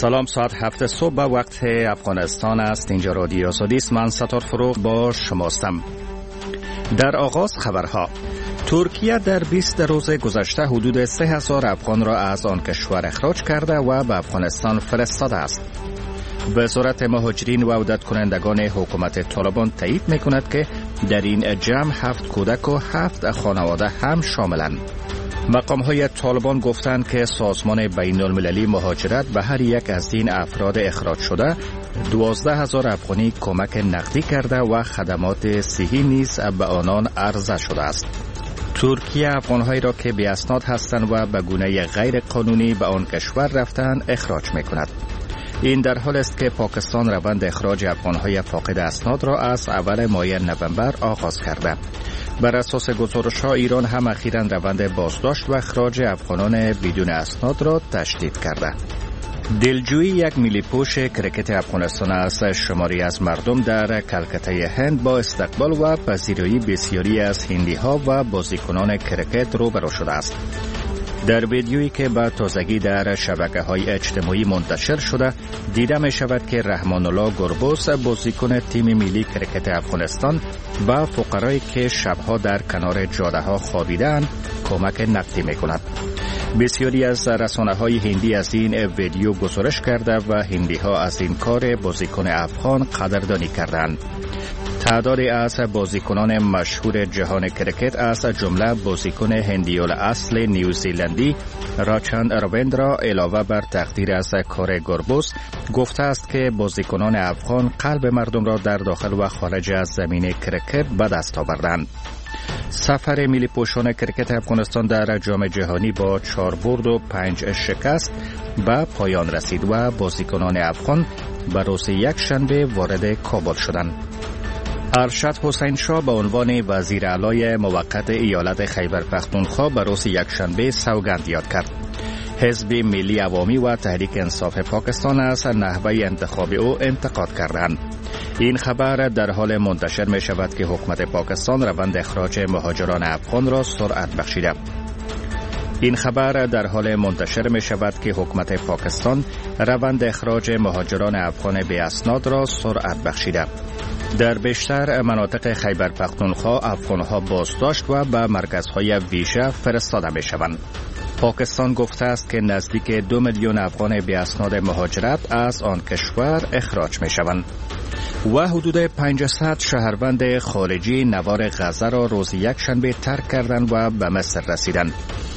سلام، ساعت 7 صبح به وقت افغانستان است. اینجا رادیو آزادی است. من ستار فروغ با شماستم. در آغاز خبرها. ترکیه در 20 روز گذشته حدود 3000 افغان را از آن کشور اخراج کرده و به افغانستان فرستاده است. وزارت مهاجرین و عودت کنندگان حکومت طالبان تایید می‌کند که در این جمع 7 کودک و 7 خانواده هم شاملند. مقام‌های طالبان گفتند که سازمان بین‌المللی مهاجرت به هر یک از این افراد اخراج شده 12000 افغانی کمک نقدی کرده و خدمات صحی نیز به آنان عرضه شده است. ترکیه افغان‌هایی را که بی اسناد هستند و به گونه غیر قانونی به آن کشور رفتند اخراج می‌کند. این در حال است که پاکستان روند اخراج افغان‌های فاقد اسناد را از اول ماه نوامبر آغاز کرده. بر اساس گزارش‌ها ایران هم اخیراً روند بازداشت و اخراج افغانان بدون اسناد را تشدید کرده. دلجویی یک ملی پوش کرکت افغانستان از شماری از مردم در کلکته هند با استقبال و پذیرایی بسیاری از هندی‌ها و بازیکنان کرکت روبرو شده است. در ویدیویی که به تازگی در شبکه‌های اجتماعی منتشر شده دیده می شود که رحمان الله گربوس بازیکن تیم ملی کرکت افغانستان و فقرایی که شبها در کنار جاده‌ها خوابیدند کمک نقدی می کند. بسیاری از رسانه‌های هندی از این ویدیو گزارش کرده و هندی‌ها از این کار بازیکن افغان قدردانی کردند. تعدادی از بازیکنان مشهور جهان کرکت از جمله بازیکن هندی‌الاصل نیوزیلندی راچند رویندرا علاوه بر تقدیر از کار گربوس گفته است که بازیکنان افغان قلب مردم را در داخل و خارج از زمین کرکت به دست آوردند. سفر ملی پوشان کرکت افغانستان در جام جهانی با 4 برد و 5 شکست به پایان رسید و بازیکنان افغان به روز یکشنبه وارد کابل شدند. ارشد حسین شاه به عنوان وزیر اعلی موقت ایالت خیبر پختونخوا به روز یکشنبه سوگند یاد کرد. حزب ملی عوامی و تحریک انصاف پاکستان از نحوه انتخاب او انتقاد کردند. این خبر در حال منتشر می شود که حکومت پاکستان روند اخراج مهاجران افغان را سرعت بخشیده. این خبر در حال منتشر می شود که حکومت پاکستان روند اخراج مهاجران افغان بی اسناد را سرعت بخشیده. در بیشتر مناطق خیبر پختونخوا افغانها بازداشت و به مرکزهای ویژه فرستاده می شوند. پاکستان گفته است که نزدیک 2 میلیون افغان بی اسناد مهاجرت از آن کشور اخراج می شوند. و حدود 500 شهروند خارجی نوار غزه را روز یکشنبه ترک کردند و به مصر رسیدند.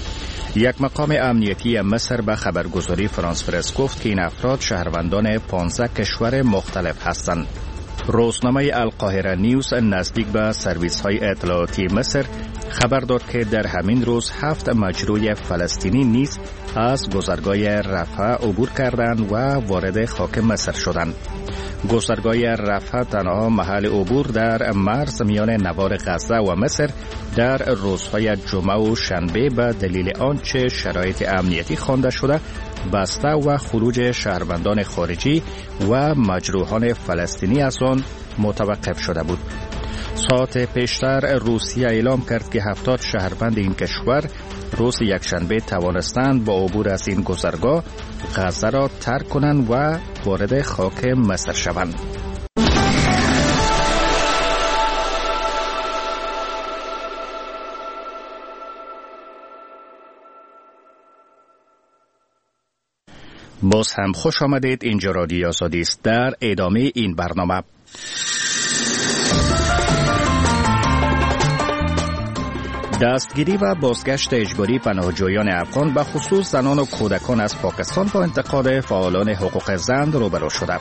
یک مقام امنیتی مصر به خبرگزاری فرانس پرس گفت که این افراد شهروندان 15 کشور مختلف هستند. روزنامه القاهره نیوز نزدیک به سرویس های اطلاعاتی مصر خبر داد که در همین روز 7 مجروح فلسطینی نیز از گذرگاه رفح عبور کردند و وارد خاک مصر شدند. گذرگاه رفح تنها محل عبور در مرز میان نوار غزه و مصر در روزهای جمعه و شنبه به دلیل آنچه شرایط امنیتی خوانده شده بسته و خروج شهروندان خارجی و مجروحان فلسطینی از آن متوقف شده بود. ساعت پیشتر روسیه اعلام کرد که 70 شهروند این کشور روز یکشنبه توانستند با عبور از این گذرگاه غزه را ترک کنند و وارد خاک مصر شوند. باز هم خوش آمدید. اینجا رادیو آزادی است. در ادامه این برنامه دستگیری و بازگشت اجباری پناهجویان افغان به خصوص زنان و کودکان از پاکستان با انتقاد فعالان حقوق زن روبرو شده.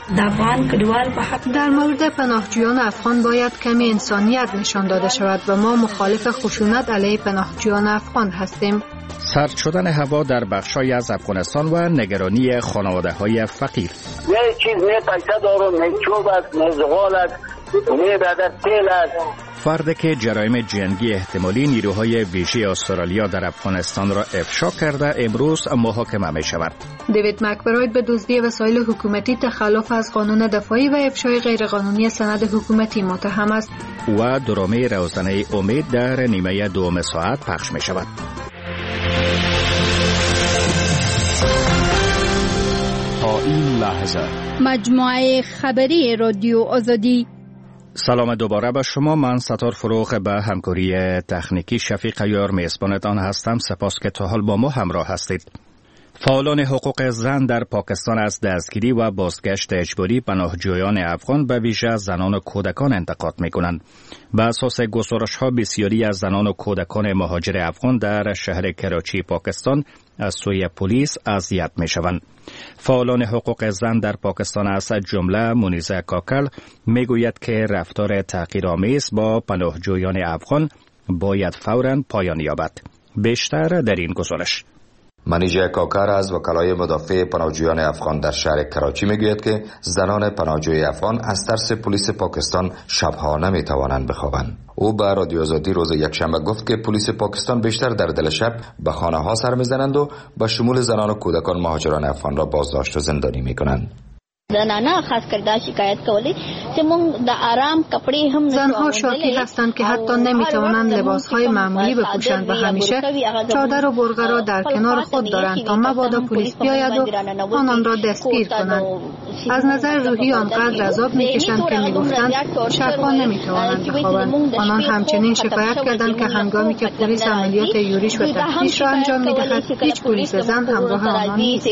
در مورد پناهجویان افغان باید کمی انسانیت نشان داده شود و ما مخالف خشونت علیه پناهجویان افغان هستیم. سرد شدن هوا در بخشای از افغانستان و نگرانی خانواده‌های فقیر. نه چیز نه پیسه دارم، نه چوب است، نه زغال است، نه بعد تیل است. فردی که جرایم جنگی احتمالی نیروهای ویژه استرالیا در افغانستان را افشا کرده امروز محاکمه می شود. دیوید مکبراید به دزدی وسایل حکومتی، تخلف از قانون دفاعی و افشای غیرقانونی سند حکومتی متهم است. و درامه روزانه امید در نیمه دوم ساعت پخش می شود. تا این لحظه. مجموعه خبری رادیو آزادی. سلام دوباره به شما. من ستار فروغ به همکاری تکنیکی شفیق یار میزبانتان هستم. سپاس که تا حال با ما همراه هستید. فعالان حقوق زن در پاکستان از دستگیری و بازگشت اجباری پناهجویان افغان به ویژه زنان و کودکان انتقاد می‌کنند. بر اساس گزارش‌ها بسیاری از زنان و کودکان مهاجر افغان در شهر کراچی پاکستان از سوی پلیس اذیت می‌شوند. فعالان حقوق زن در پاکستان از جمله منیزه کاکل میگوید که رفتار تحقیرآمیز با پناهجویان افغان باید فوراً پایان یابد. بیشتر در این گزارش. منیژه کاکر از وکلای مدافع پناهجویان افغان در شهر کراچی میگوید که زنان پناهجوی افغان از ترس پلیس پاکستان شبها نمیتوانند بخوابند. او به رادیو آزادی روز یکشنبه گفت که پلیس پاکستان بیشتر در دل شب به خانه ها سر میزنند و به شمول زنان و کودکان مهاجران افغان را بازداشت و زندانی میکنند. زنها شاکی هستند که حتی نمیتوانند لباسهای معمولی بپوشند و همیشه چادر و برقه را در کنار خود دارند تا مبادا پلیس بیاید و آنان را دستگیر کنند. از نظر روحی آنقدر عذاب میکشند که میگفتند شبها نمیتوانند بخوابند. آنان همچنین شکایت کردند که هنگامی که پلیس عملیات یورش و تفتیش را انجام میدهد هیچ پلیس زن همراه آنان نیست.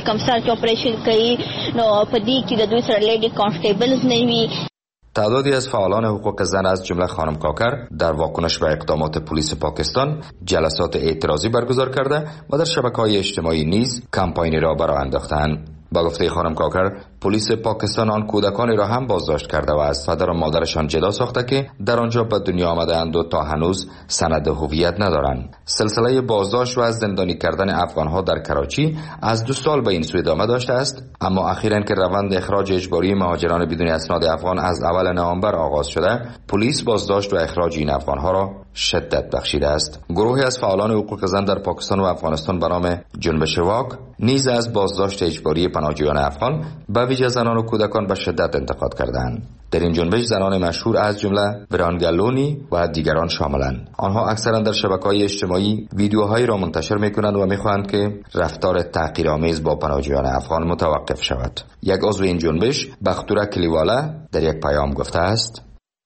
تعدادی از فعالان حقوق زن از جمله خانم کاکر در واکنش به اقدامات پلیس پاکستان جلسات اعتراضی برگزار کرده و در شبکه‌های اجتماعی نیز کمپاینی را برآ انداختند. با گفته خانم کاکر، پلیس پاکستان آن کودکانی را هم بازداشت کرده و از پدر و مادرشان جدا ساخته که در آنجا به دنیا آمده‌اند و تا هنوز سند هویت ندارند. سلسله بازداشت و از زندانی کردن افغان‌ها در کراچی از 2 سال به این سو ادامه داشته است، اما اخیراً که روند اخراج اجباری مهاجران بدون اسناد افغان از اول نوامبر آغاز شده، پلیس بازداشت و اخراج این افغان‌ها را شدت بخشیده است. گروهی از فعالان حقوق زن در پاکستان و افغانستان به نام جنبش واک نیز از بازداشت اجباری پناهجویان افغان به ویژه زنان و کودکان به شدت انتقاد کردند. در این جنبش زنان مشهور از جمله برانگلونی و دیگران شاملند. آنها اکثرا در شبکه‌های اجتماعی ویدیوهایی را منتشر می‌کنند و می‌خواهند که رفتار تحقیرآمیز با پناهجویان افغان متوقف شود. یک عضو این جنبش، بختوره کلیواله، در یک پیام گفته است: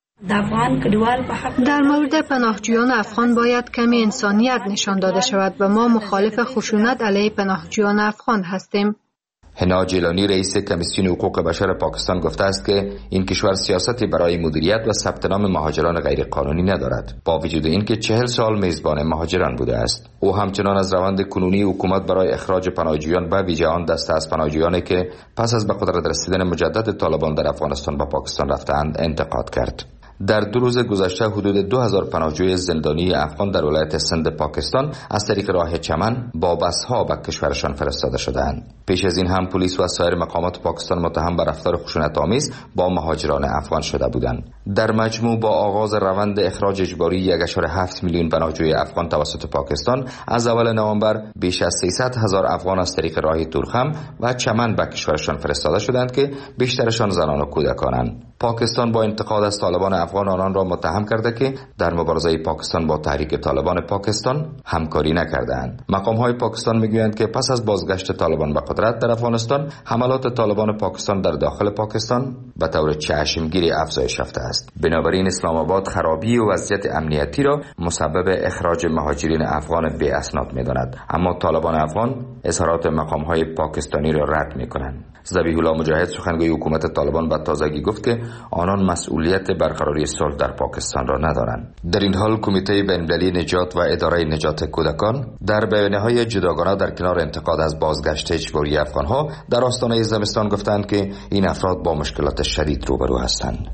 در مورد پناهجویان افغان باید کمی انسانیت نشان داده شود و ما مخالف خشونت علیه پناهجویان افغان هستیم. حنا جیلانی رئیس کمیسیون حقوق بشر پاکستان گفته است که این کشور سیاستی برای مدیریت و ثبت نام مهاجران غیرقانونی ندارد، با وجود اینکه 40 سال میزبان مهاجران بوده است. او همچنان از روند کنونی حکومت برای اخراج پناهجویان به ویژه آن دسته از پناهجویانی که پس از به قدرت رسیدن مجدد طالبان در افغانستان به پاکستان رفتند انتقاد کرد. در 2 روز گذشته حدود 2000 پناهجوی زندانی افغان در ولایت سند پاکستان از طریق راه چمن با بس‌ها به کشورشان فرستاده شدند. پیش از این هم پلیس و سایر مقامات پاکستان متهم به رفتار خشونت‌آمیز با مهاجران افغان شده بودند. در مجموع با آغاز روند اخراج اجباری 1.7 میلیون پناهجوی افغان توسط پاکستان از اول نوامبر بیش از 300,000 افغان از طریق راه تورخم و چمن به کشورشان فرستاده شدند که بیشترشان زنان و کودکانند. پاکستان با انتقاد از طالبان افغان آنان را متهم کرده که در مبارزه پاکستان با تحریک طالبان پاکستان همکاری نکردند. مقام‌های پاکستان میگویند که پس از بازگشت طالبان به قدرت در افغانستان، حملات طالبان پاکستان در داخل پاکستان به طور چشمگیری افزایش یافته است. بنابراین اسلام آباد خرابی و وضعیت امنیتی را مسبب اخراج مهاجرین افغان بی اسناد می‌داند، اما طالبان افغان اظهارات مقام‌های پاکستانی را رد می‌کنند. ذبیح الله مجاهد سخنگوی حکومت طالبان به تازگی گفت که آنان مسئولیت برقراری صلح در پاکستان را ندارند. در این حال کمیته بین‌المللی نجات و اداره نجات کودکان در بیانیه‌های جداگانه در کنار انتقاد از بازگشت اجباری افغان‌ها در آستانه زمستان گفتند که این افراد با مشکلات شدید روبرو هستند.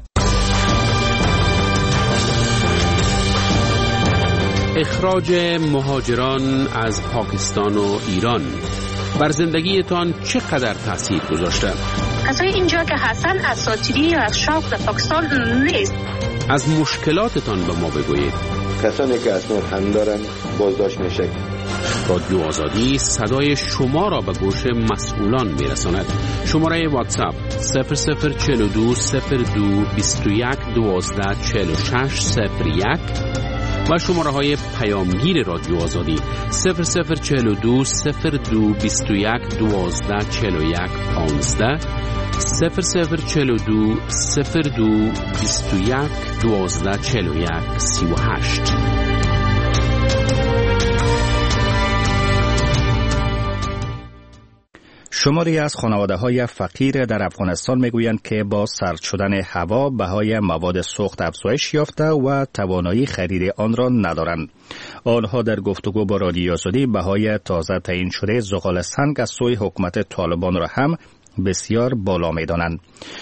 اخراج مهاجران از پاکستان و ایران بر زندگیتان چقدر تاثیر گذاشته؟ از اینجا که حسن اساطیری یا شوق در پاکستان نیست. از مشکلاتتان به ما بگویید. کسانی که اسناد هم دارن بازداشت میشه. رادیو آزادی صدای شما را به گوش مسئولان میرساند. شماره واتساپ 0042 02 21 12 46 01 و شماره های پیامگیر رادیو آزادی 0042 02 21 12 41 15 0042 02 21 12 41 38. شماری از خانواده‌های فقیر در افغانستان میگویند که با سرد شدن هوا بهای مواد سوخت افزایش یافته و توانایی خرید آن را ندارند. آنها در گفتگو با رادیو آزادی بهای تازه تعیین شده زغال سنگ از سوی حکومت طالبان را هم بسیار بالا می‌دانند.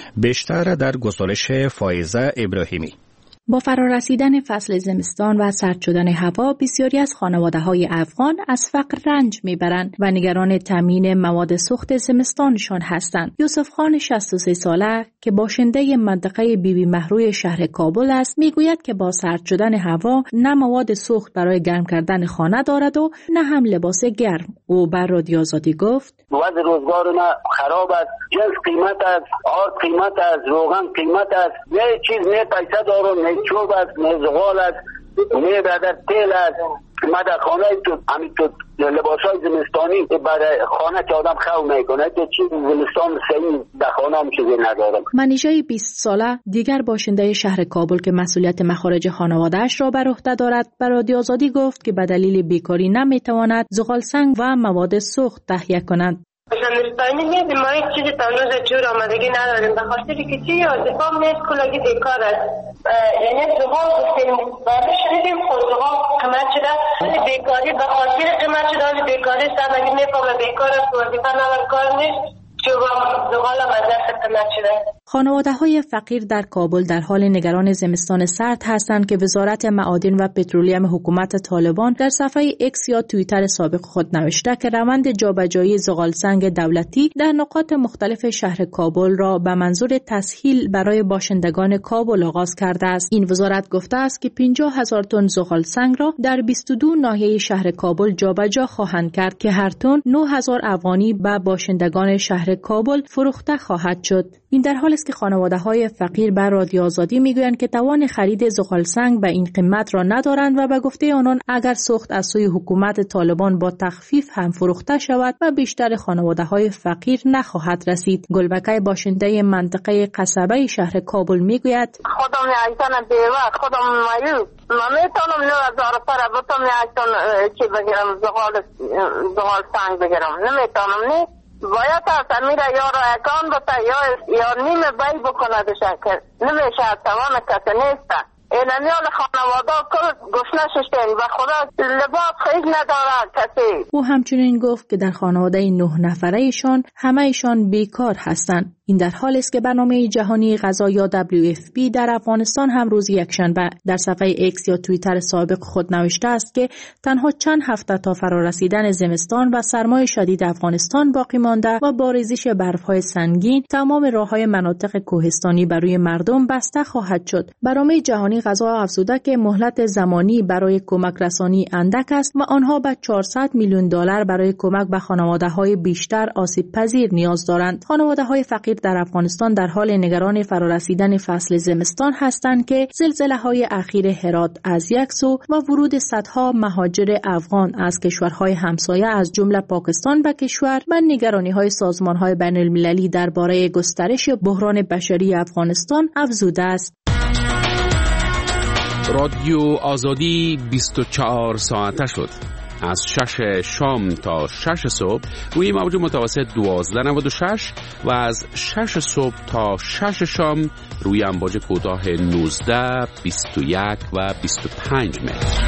بیشتر در گزارش فائزه ابراهیمی. با فرارسیدن فصل زمستان و سرد شدن هوا، بسیاری از خانواده‌های افغان از فقر رنج میبرند و نگران تامین مواد سوخت زمستانشان هستند. یوسف خان 63 ساله که باشنده منطقه بیبی مهروی شهر کابل است، میگوید که با سرد شدن هوا نه مواد سوخت برای گرم کردن خانه دارد و نه هم لباس گرم. او بر رادیو آزادی گفت: وضع روزگار ما خراب است، جنس قیمت است، آرد قیمت است، روغن قیمت است، یه چیز نه پیسه دارم، نه چوب است، نه زغال است، نه برادر تیل است. ما در خانه تو لباسای زمستانی برای خانه که آدم خو میکنه، یه چیز زمستان صحیح در خانه هم چیزی ندارم. منیژه 20 ساله دیگر باشنده شهر کابل که مسئولیت مخارج خانواده‌اش را بر عهده دارد، بر رادیو آزادی گفت که به دلیل بیکاری نمیتواند زغال سنگ و مواد سوخت تهیه کند. زمستانی نیست، ما هیچ چیزی تا امروز جور آمدگی نداریم، به خاطر که چی دفاع نیست، کلگی بیکار است. یعنی زغال گفتیم بعد شدیم خود زغال قیمت شده، بیکاری به خاطر قیمت شده، بیکاری سر نگی میفهمه بیکار است، وظیفه نداره کار نیست، چوب زغال هم از دست قیمت شده. خانواده‌های فقیر در کابل در حال نگران زمستان سرد هستند که وزارت معادن و پترولیم حکومت طالبان در صفحه اکس یا توییتر سابق خود نوشته که روند جابجایی زغالسنگ دولتی در نقاط مختلف شهر کابل را به منظور تسهیل برای باشندگان کابل آغاز کرده است. این وزارت گفته است که 50,000 تن زغالسنگ را در 22 ناحیه شهر کابل جابجا خواهند کرد که هر تن 9,000 افغانی به باشندگان شهر کابل فروخته خواهد شد. این در حالی است که خانواده‌های فقیر بر رادیو آزادی میگویند که توان خرید زغالسنگ به این قیمت را ندارند و به گفته آنان اگر سوخت از سوی حکومت طالبان با تخفیف هم فروخته شود و بیشتر خانواده‌های فقیر نخواهد رسید. گلبکه باشنده منطقه قصبه شهر کابل میگوید: خودم یکتن بیوه، خودم مایوس، نمیتونم 9,000 پر بتونم یکتن چی بگیرم، زغالسنگ بگیرم، نمیتونم. نه باید تا میره یا را اکان بتا یا نیم بای بکنه دشکر نمیشه، توان کسی نیسته. اینمیان خانواده کل گشنه ششتین و خدا لباس خیلی نداره کسی. او همچنین گفت که در خانواده 9 نفره ایشان همه ایشان بیکار هستند. این در حالی است که برنامه جهانی غذا یا WFP در افغانستان هم روز یکشنبه در صفحه اکس یا توییتر سابق خود نوشته است که تنها چند هفته تا فرارسیدن زمستان و سرمای شدید افغانستان باقی مانده و با ریزش برف‌های سنگین تمام راه‌های مناطق کوهستانی بر روی مردم بسته خواهد شد. برنامه جهانی غذا افزوده که مهلت زمانی برای کمک رسانی اندک است و آنها به 400 میلیون دلار برای کمک به خانواده‌های بیشتر آسیب پذیر نیاز دارند. خانواده‌های فقیر در افغانستان در حال نگران فرارسیدن فصل زمستان هستند که زلزله‌های اخیر هرات از یک سو و ورود صدها مهاجر افغان از کشورهای همسایه از جمله پاکستان به کشور و نگرانی‌های سازمان‌های بین‌المللی درباره گسترش بحران بشری افغانستان افزوده است. رادیو آزادی 24 ساعته شد. از 6 شام تا 6 صبح روی موج متوسط 1296 و از 6 صبح تا 6 شام روی امواج کوتاه 19، 21 و 25 متر.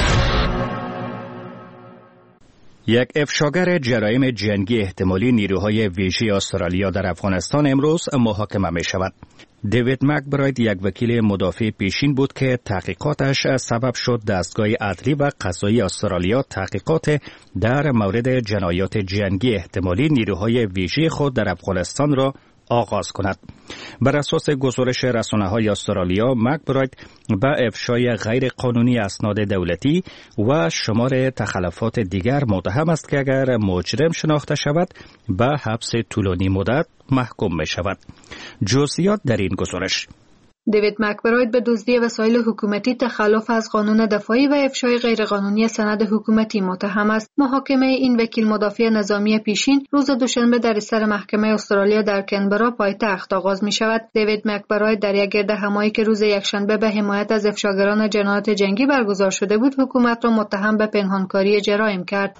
یک افشاگر جرایم جنگی احتمالی نیروهای ویژه استرالیا در افغانستان امروز محاکمه می شود. دیوید مکبراید یک وکیل مدافع پیشین بود که تحقیقاتش سبب شد دستگاه عدلی و قضایی استرالیا تحقیقات در مورد جنایات جنگی احتمالی نیروهای ویژه خود در افغانستان را آغاز کند. بر اساس گزارش رسانه‌های استرالیا، مکبراید به افشای غیر قانونی اسناد دولتی و شمار تخلفات دیگر متهم است که اگر مجرم شناخته شود به حبس طولانی مدت محکوم می شود. جزئیات در این گزارش. دیوید مکبراید به دزدی وسایل حکومتی، تخلف از قانون دفاعی و افشای غیرقانونی سند حکومتی متهم است. محاکمه این وکیل مدافع نظامی پیشین روز دوشنبه در سر محکمه استرالیا در کنبرا پایتخت آغاز می شود. دیوید مکبراید در یک گردهمایی که روز یکشنبه به حمایت از افشاگران جنایات جنگی برگزار شده بود، حکومت را متهم به پنهانکاری جرایم کرد.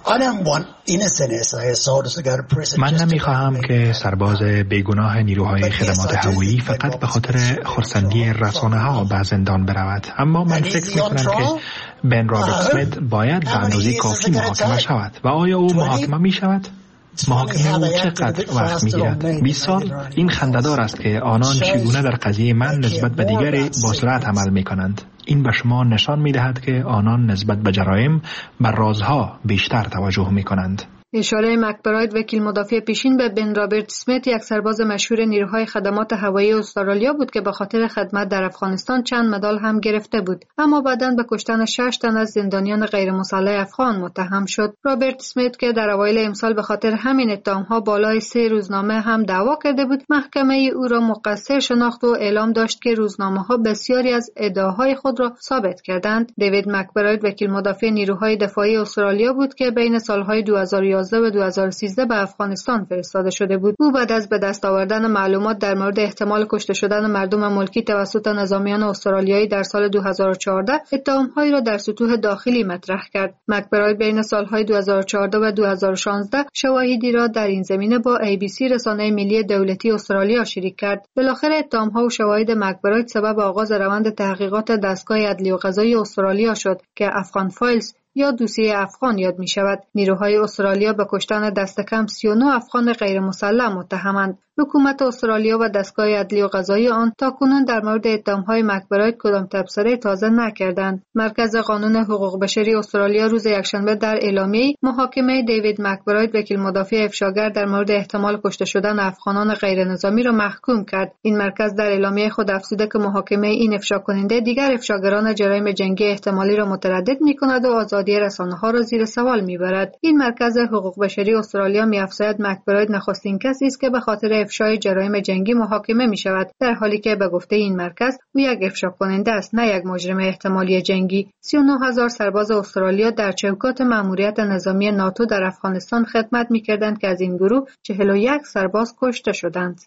من نمیخواهم که سرباز بیگناه نیروهای خدمات هوایی فقط به خاطر خرسندی رسانه‌ها به زندان برود، اما من فکر می‌کنم که بن رابرت اسمیت باید به اندازه کافی محاکمه شود. و آیا او محاکمه می‌شود؟ محاکمه او چقدر وقت می‌گیرد؟ 20 سال؟ این خنده‌دار است که آنان چگونه در قضیه من نسبت به دیگری با سرعت عمل می‌کنند. این به شما نشان می‌دهد که آنان نسبت به جرایم بر رازها بیشتر توجه می‌کنند. اشاره مکبراید وکیل مدافع پیشین به بن رابرت اسمیت، یک سرباز مشهور نیروهای خدمات هوایی استرالیا بود که به خاطر خدمت در افغانستان چند مدال هم گرفته بود، اما بعداً به کشتن 6 تن از زندانیان غیر مسلح افغان متهم شد. رابرت اسمیت که در اوایل امسال به خاطر همین اتهام‌ها بالای 3 روزنامه هم دعوا کرده بود، محکمه او را مقصر شناخت و اعلام داشت که روزنامه‌ها بسیاری از ادعاهای خود را ثابت کردند. دیوید مکبراید وکیل مدافع نیروهای دفاعی استرالیا بود که بین سالهای 2011 و 2013 به افغانستان فرستاده شده بود. او بعد از به دست آوردن معلومات در مورد احتمال کشته شدن مردم ملکی توسط نظامیان استرالیایی در سال 2014 اتهام‌هایی را در سطوح داخلی مطرح کرد. مکبراید بین سالهای 2014 و 2016 شواهدی را در این زمینه با ABC رسانه ملی دولتی استرالیا شریک کرد. بالاخره اتهام‌ها و شواهد مکبراید سبب آغاز روند تحقیقات دستگاه عدلی و قضایی استرالیا شد که افغان فایلز یا دوسیه افغان یاد می شود. نیروهای استرالیا به کشتن دست کم 39 افغان غیر مسلح متهمند. حکومت استرالیا و دستگاه عدلی و قضایی آن تاکنون در مورد اتهام‌های مکبراید کدام تبصره تازه نکردند. مرکز قانون حقوق بشری استرالیا روز یکشنبه در اعلامیه‌ای محاکمه دیوید مکبراید وکیل مدافع افشاگر در مورد احتمال کشته شدن افغانان غیر نظامی را محکوم کرد. این مرکز در اعلامیه خود افزوده که محاکمه این افشا کننده دیگر افشاگران جرایم جنگی احتمالی را متردد می‌کند و آزادی رسانه‌ها را زیر سوال می‌برد. این مرکز حقوق بشری استرالیا می‌افزاید مکبراید نخستین کسی است که به خاطر افشای جرایم جنگی محاکمه می شود، در حالی که به گفته این مرکز او یک افشا کننده است، نه یک مجرم احتمالی جنگی. 39,000 سرباز استرالیا در چوکات مأموریت نظامی ناتو در افغانستان خدمت می کردند که از این گروه 41 سرباز کشته شدند.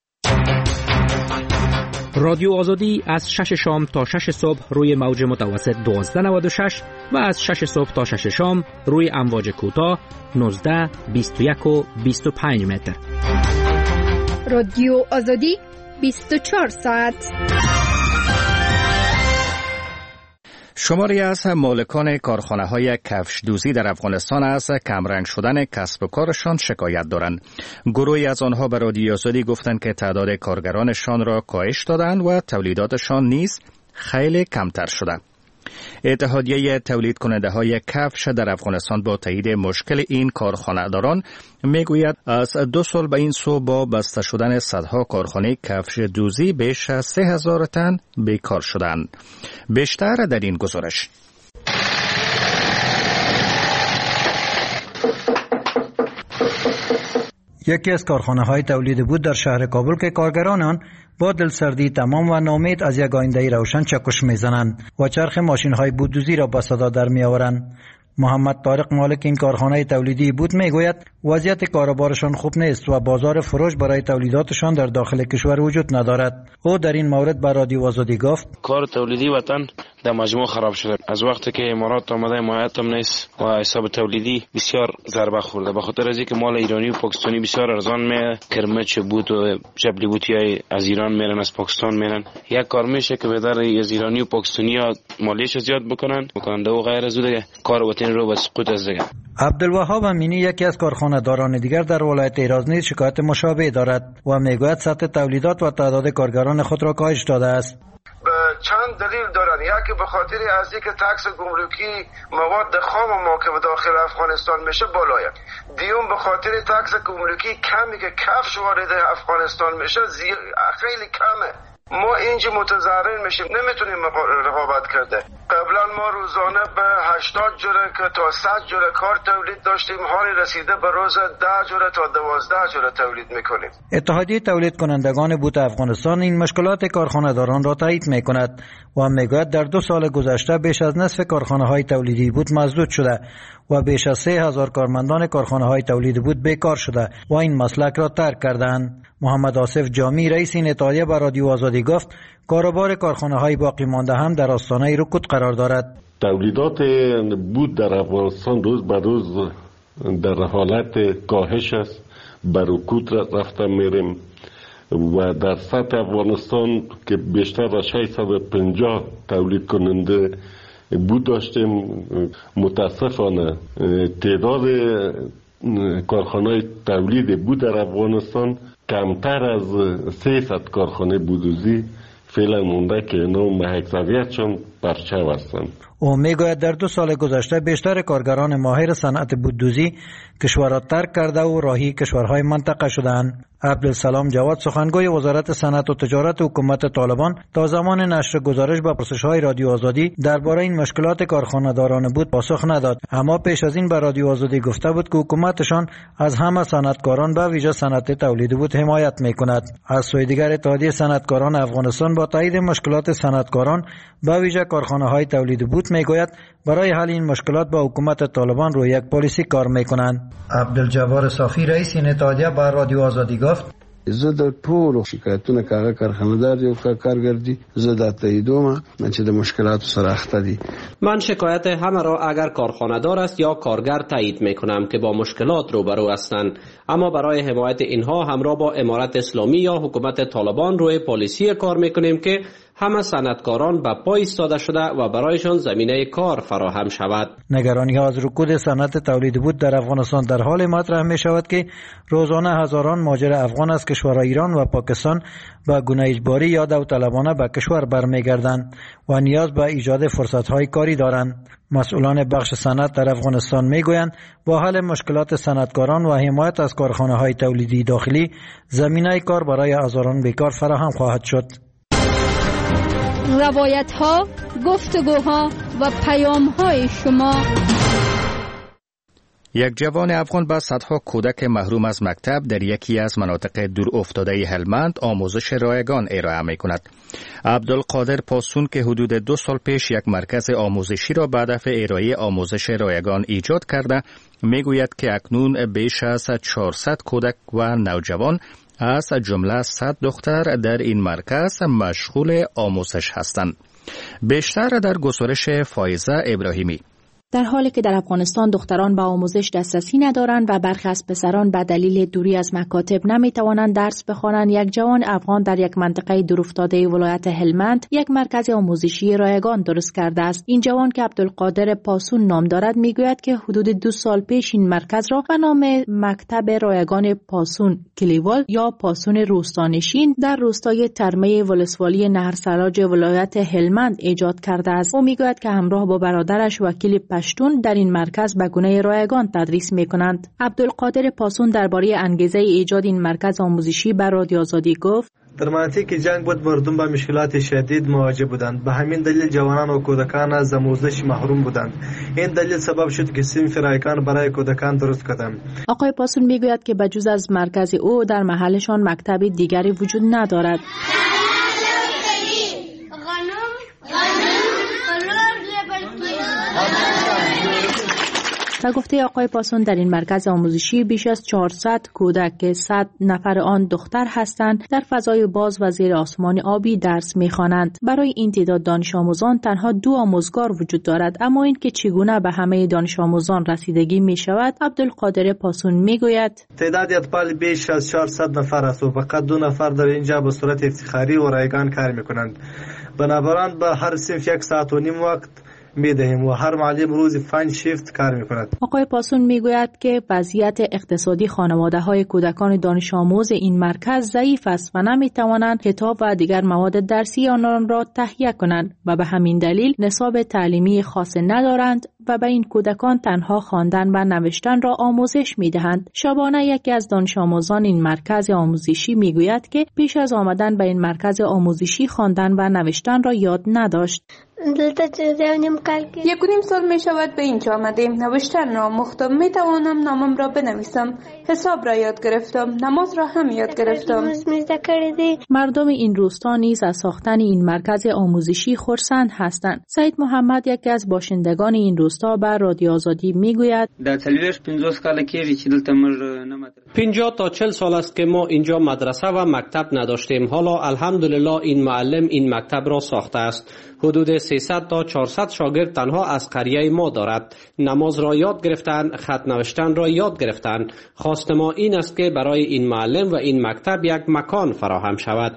رادیو آزادی از 6 شام تا 6 صبح روی موج متوسط 1296 و از 6 صبح تا 6 شام روی امواج کوتاه 19، 21 و 25 متر. رادیو آزادی 24 ساعت. شماری از مالکان کارخانه‌های کفش‌دوزی در افغانستان از کمرنگ شدن کسب و کارشان شکایت دارند. گروهی از آنها به رادیو آزادی گفتند که تعداد کارگرانشان را کاهش دادند و تولیداتشان نیز خیلی کمتر شده. اتحادیه تولید کننده های کفش در افغانستان با تایید مشکل این کارخانه‌داران میگوید از 2 سال به این سو با بسته شدن صدها کارخانه کفش دوزی بیش از 3,000 تن بیکار شدند. بیشتر در این گزارش. یکی از کارخانه‌های تولید بود در شهر کابل که کارگران آن با دلسردی تمام و ناامید از یک آینده روشن چکش میزنند و چرخ ماشین‌های بودوزی را با صدا در میآورند. محمد طارق مالک این کارخانه تولیدی بود میگوید وضعیت کاروبارشان خوب نیست و بازار فروش برای تولیداتشان در داخل کشور وجود ندارد. او در این مورد به رادیو آزادی گفت کار تولیدی وطن در مجموع خراب شده. از وقتی که امارات آمده حمایت هم نیست و حساب تولیدی بسیار ضربه خورده. به خاطر از اینکه مال ایرانی و پاکستانی بسیار ارزان می کرمچ بود و جبلی بوتیای از ایران میرن از پاکستان میرن. یک کار میشه که بدر از ایرانی و پاکستانی ها مالیش زیاد بکنن و غیر از اون کار وطن رو به سقوط از دیگه. عبدالوهاب امینی یکی از کارخانه‌داران دیگر در ولایت ایراز نیز شکایت مشابه دارد و میگوید سطح تولیدات و تعداد کارگران خود را کاهش داده است. چند دلیل دارن. یکی به خاطر از اینکه تکس گمرکی مواد خام ما که داخل افغانستان میشه بالایه. دیوم به خاطر تکس گمرکی کمی که کفش وارد افغانستان میشه خیلی کمه. ما اینجا متضرر میشیم، نمیتونیم رقابت کرده. قبلا ما روزانه به 80 جوره که تا 100 جوره کار تولید داشتیم، حالی رسیده به روز 10 جوره تا 12 جوره تولید میکنیم. اتحادیه تولید کنندگان بوت افغانستان این مشکلات کارخانه‌داران را تایید میکند و میگوید در 2 سال گذشته بیش از نصف کارخانه‌های تولیدی بوت مسدود شده و بیش از 3000 کارمندان کارخانه‌های تولید بوت بیکار شده و این مسلک را ترک کردند. محمد آصف جامی رئیس این اتحادیه به رادیو آزادی گفت کاروبار کارخانه‌های باقی مانده هم در آستانه رکود قرار دارد. تولیدات بوت در افغانستان روز به روز در حالت کاهش است، به رکود رفته میریم و در سطح افغانستان که بیشتر از 650 تولید کننده بوت داشتیم، متاسفانه تعداد کارخانه‌های تولید بوت در افغانستان کمتر از 300 کارخانه بودوزی فعلا مونده که اینا محکزویتشون پرچو هستند. او میگوید در 2 سال گذشته بیشتر کارگران ماهر صنعت بوددوزی کشور را ترک کرده و راهی کشورهای منطقه شدند. عبدالسلام جواد سخنگوی وزارت صنعت و تجارت حکومت طالبان تا زمان نشر گزارش به پرسش‌های رادیو آزادی درباره این مشکلات کارخانه‌داران بود پاسخ نداد، اما پیش از این به رادیو آزادی گفته بود که حکومتشان از همه صنعتکاران به ویژه صنعت تولید بود حمایت می‌کند. از سوی دیگر اتحادیه صنعتکاران افغانستان با تایید مشکلات صنعتکاران به ویژه کارخانه‌های تولید بود میگوید برای حل این مشکلات با حکومت طالبان روی یک پالیسی کار میکنند. عبدالجبار صافی رئیس این اتحادیه به رادیو آزادی گفت زه د ټولو شکایتونه کاغه کارخانه‌دار یو کارګردي زه د تاییدوم چې د مشکلات سره اخته دي. من شکایت همه را اگر کارخانه‌دار است یا کارگر تایید میکنم که با مشکلات روبرو هستند، اما برای حمایت اینها همراه با امارت اسلامی یا حکومت طالبان روی پالیسی کار میکنیم که همه صنعتکاران به پای ایستاده شده و برایشان زمینه کار فراهم شود. نگرانی ها از رکود صنعت تولید بود در افغانستان در حال مطرح می شود که روزانه هزاران مهاجر افغان از کشورهای ایران و پاکستان به گونه اجباری یا داوطلبانه به کشور برمیگردند و نیاز به ایجاد فرصت‌های کاری دارند. مسئولان بخش صنعت در افغانستان میگویند با حل مشکلات صنعتکاران و حمایت از کارخانه‌های تولیدی داخلی زمینه کار برای هزاران بیکار فراهم خواهد شد. روایت ها، گفتگوها و پیام های شما. یک جوان افغان با صدها کودک محروم از مکتب در یکی از مناطق دور افتاده هلمند آموزش رایگان ارائه می کند. عبدالقادر پاسون که حدود 2 سال پیش یک مرکز آموزشی را به هدف ارائه آموزش رایگان ایجاد کرده می گوید که اکنون بیش از 400 کودک و نوجوان از جمله 100 دختر در این مرکز مشغول آموزش هستند. بیشتر در گزارش فایزه ابراهیمی. در حالی که در افغانستان دختران به آموزش دسترسی ندارند و برخی از پسران به دلیل دوری از مکاتب نمیتوانند درس بخوانند، یک جوان افغان در یک منطقه دورافتاده ولایت هلمند یک مرکز آموزشی رایگان درست کرده است. این جوان که عبدالقادر پاسون نام دارد میگوید که حدود 2 سال پیش این مرکز را به نام مکتب رایگان پاسون کلیوال یا پاسون روستانشین در روستای ترمه ولسوالی نهرسراج ولایت هلمند ایجاد کرده است. او میگوید که همراه با برادرش وکیل پشتون در این مرکز به گونه رایگان تدریس می‌کنند. عبدالقادر پاسون درباره انگیزه ایجاد این مرکز آموزشی بر رادیو آزادی گفت: در مناطقی جنگ بود مردم با مشکلات شدید مواجه بودند، به همین دلیل جوانان و کودکان از آموزش محروم بودند. این دلیل سبب شد که صنف رایگان برای کودکان درست کردم. آقای پاسون میگوید که بجز از مرکز او در محلشان مکتب دیگری وجود ندارد. و گفته آقای پاسون در این مرکز آموزشی بیش از 400 کودک که 100 نفر آن دختر هستند در فضای باز و زیر آسمان آبی درس می‌خوانند. برای این تعداد دانش آموزان تنها 2 آموزگار وجود دارد، اما این که چگونه به همه دانش آموزان رسیدگی می‌شود عبدالقادر پاسون می‌گوید تعداد اطفال بیش از 400 نفر است و فقط 2 نفر در اینجا به صورت افتخاری و رایگان کار می‌کنند. بنابراین به هر صنف 1.5 ساعت وقت می‌دهیم و هر معلم روزی 5 شیفت کار می‌کند. آقای پاسون میگوید که وضعیت اقتصادی خانواده‌های کودکان دانش آموز این مرکز ضعیف است و نمی‌توانند کتاب و دیگر مواد درسی آنان را تهیه کنند و به همین دلیل نصاب تعلیمی خاص ندارند و به این کودکان تنها خواندن و نوشتن را آموزش می‌دهند. شبانه یکی از دانش آموزان این مرکز آموزشی می‌گوید که پیش از آمدن به این مرکز آموزشی خواندن و نوشتن را یاد نداشت. 1.5 سال می شود به اینجا آمدیم. نوشتن را آموختم، می توانم نامم را بنویسم، حساب را یاد گرفتم، نماز را هم یاد گرفتم. مردم این روستا نیز از ساختن این مرکز آموزشی خرسند هستند. سید محمد یکی از باشندگان این روستا به رادیو آزادی می گوید 50 تا 40 سال است که ما اینجا مدرسه و مکتب نداشتیم. حالا الحمدلله این معلم این مکتب را ساخته است. حدود 300 تا 400 شاگرد تنها از قریه ما دارد. نماز را یاد گرفتن، خط نوشتن را یاد گرفتن. خواست ما این است که برای این معلم و این مکتب یک مکان فراهم شود.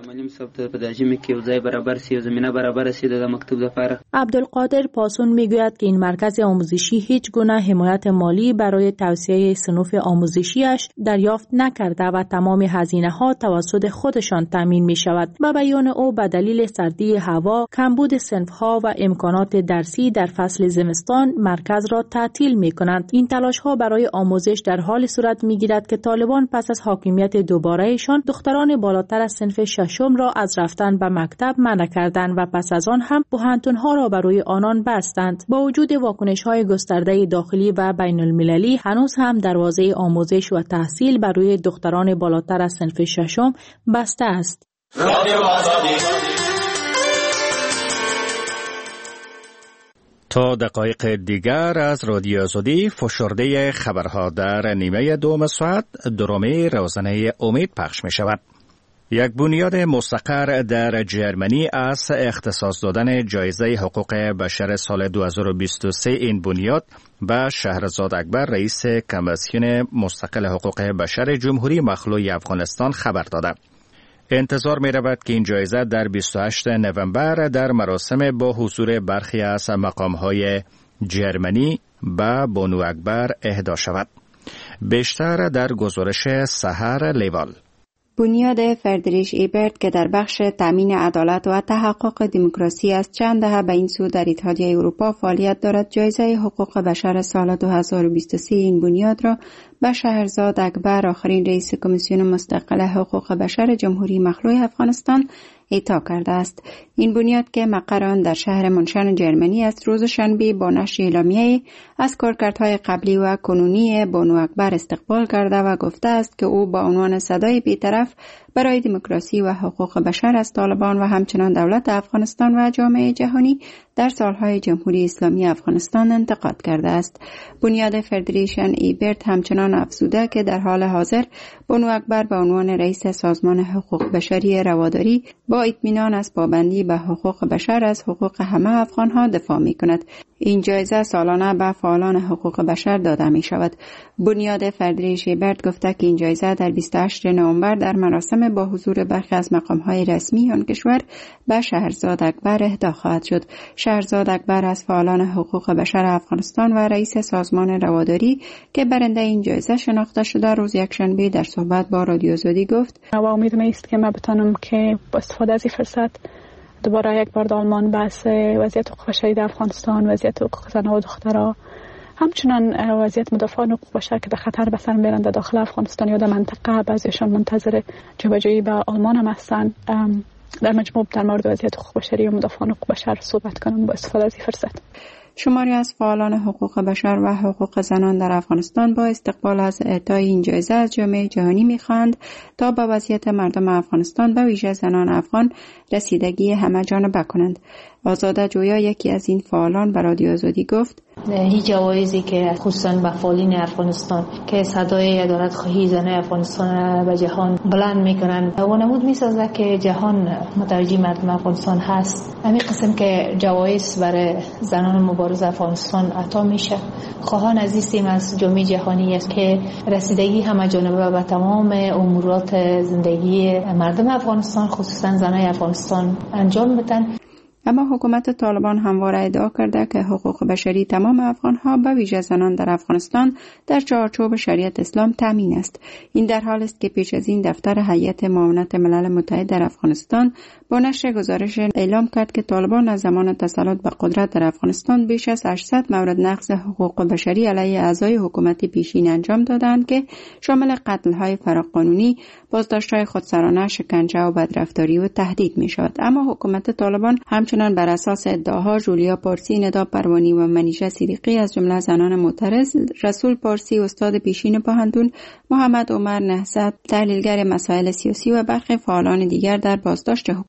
عبدالقادر پاسون میگوید که این مرکز آموزشی هیچ گونه حمایت مالی برای توسعه صنوف آموزشیش دریافت نکرده و تمام هزینه‌ها توسط خودشان تامین می شود. به بیان او به دلیل سردی هوا، کمبود صنف‌ها و امکانات درسی در فصل زمستان مرکز را تعطیل می‌کنند. این تلاش‌ها برای آموزش در حال صورت می‌گیرد که طالبان پس از حاکمیت دوباره‌شان دختران بالاتر از صنف ششم را از رفتن به مکتب منع کردند و پس از آن هم پوهنتون‌ها را برای آنان بستند. با وجود واکنش‌های گسترده داخلی و بین‌المللی، هنوز هم دروازه آموزش و تحصیل برای دختران بالاتر از صنف ششم بسته است. تا دقایق دیگر از رادیو آزادی فشرده خبرها در نیمه دوم ساعت درامی روزانه امید پخش می شود. یک بنیاد مستقر در جرمنی از اختصاص دادن جایزه حقوق بشر سال 2023 این بنیاد به شهرزاد اکبر رئیس کمیسیون مستقل حقوق بشر جمهوری مخلوع افغانستان خبر داده. انتظار می رود که این جایزه در 28 نوامبر در مراسم با حضور برخی از مقام‌های جرمنی به بانو اکبر اهدا شود. بیشتر در گزارش سحر لیوال. بنیاد فردریش ایبرت که در بخش تامین عدالت و تحقق دموکراسی از چند دهه به این سو در اتحادیه اروپا فعالیت دارد، جایزه حقوق بشر سال 2023 این بنیاد را به شهرزاد اکبر، آخرین رئیس کمیسیون مستقل حقوق بشر جمهوری مخلوع افغانستان، اعطا کرده است. این بنیاد که مقر آن در شهر منشن جرمنی است، روز شنبه با نشر اعلامیه‌ای از کارکردهای قبلی و کنونی بانو اکبر استقبال کرده و گفته است که او با عنوان صدای بی‌طرف برای دموکراسی و حقوق بشر از طالبان و همچنان دولت افغانستان و جامعه جهانی در سالهای جمهوری اسلامی افغانستان انتقاد کرده است. بنیاد فدریشن ایبرت همچنان افزوده که در حال حاضر بانو اکبر به عنوان رئیس سازمان حقوق بشری رواداری با اطمینان از پابندی به حقوق بشر از حقوق همه افغانها دفاع می کند. این جایزه سالانه به فعالان حقوق بشر داده می شود. بنیاد فدریش ایبرت گفته که این جایزه در 28 نوامبر در مراسم با حضور برخی از مقام‌های رسمی آن کشور به شهرزاد اکبر اهدا خواهد شد. شهرزاد اکبر از فعالان حقوق بشر افغانستان و رئیس سازمان رواداری که برنده این جایزه شناخته شده، روز یکشنبه در صحبت با رادیو آزادی گفت: و امیدم است که ما بتونم که با استفاده از این فرصت دوباره یک بار در آلمان بحث وضعیت حقوق بشری در افغانستان، وضعیت حقوق زنان و دخترها، همچنان وضعیت مدافعان حقوق بشر که در خطر به سر میبرند در داخل افغانستان یا در منطقه، بعضیشان منتظر جابجایی به آلمان هم هستند، در مجموع در مورد وضعیت حقوق بشری و مدافعان حقوق بشر صحبت کنم با استفاده از این فرصت. شماری از فعالان حقوق بشر و حقوق زنان در افغانستان با استقبال از اعطای این جایزه از جامعه جهانی می‌خواهند تا به وضعیت مردم افغانستان به ویژه زنان افغان رسیدگی همه جانبه کنند. آزاده جویا، یکی از این فعالان، به رادیو آزادی گفت: هیچ جوایزی که خصوصا به فعالین افغانستان که صدای عدالت خواهی زنان افغانستان به جهان بلند میکنند و نمود میسازه که جهان متوجه مردم افغانستان هست. همین قسم که جوایز برای زنان مبارز افغانستان عطا میشه، خواهان عزیزیم از جامعه جهانی است که رسیدگی همه جانبه به تمام امورات زندگی مردم افغانستان خصوصا زنان افغانستان انجام بدن. اما حکومت طالبان همواره ادعا کرده که حقوق بشری تمام افغانها به ویژه زنان در افغانستان در چارچوب شریعت اسلام تامین است. این در حال است که پیش از این دفتر هیئت معاونت ملل متحد در افغانستان با نشر گزارش اعلام کرد که طالبان از زمان تسلط به قدرت در افغانستان بیش از 800 مورد نقض حقوق بشری علیه اعضای حکومت پیشین انجام دادند که شامل قتل‌های فراقانونی، بازداشت‌های خودسرانه، شکنجه و بدرفتاری و تهدید می‌شود. اما حکومت طالبان همچنان بر اساس ادعاها جولیا پارسی، ندا پروانی و منیژه صدیقی از جمله زنان معترض، رسول پارسی استاد پیشین پوهنتون، محمد عمر نهضت تحلیلگر مسائل سیاسی و برخی فعالان دیگر در بازداشت